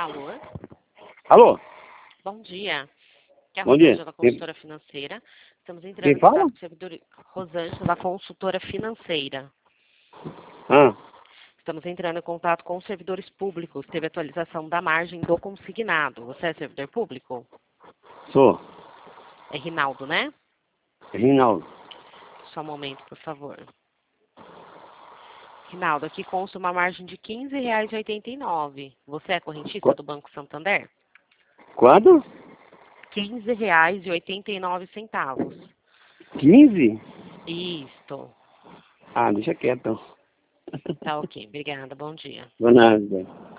Alô? Alô? Bom dia. Que é a Bom dia. Rosângela, consultora financeira. Estamos entrando Quem em fala? contato com o servidor Rosângela, da consultora financeira. Ah, Estamos entrando em contato com os servidores públicos. Teve atualização da margem do consignado. Você é servidor público? sou. É Rinaldo, né? Rinaldo. Só um momento, por favor. Rinaldo, aqui consta uma margem de R$ 15,89. Você é correntista do Banco Santander? Quanto? R$ 15,89. 15? Isto. Ah, deixa quieto. Tá ok. Obrigada. Bom dia. Não é nada.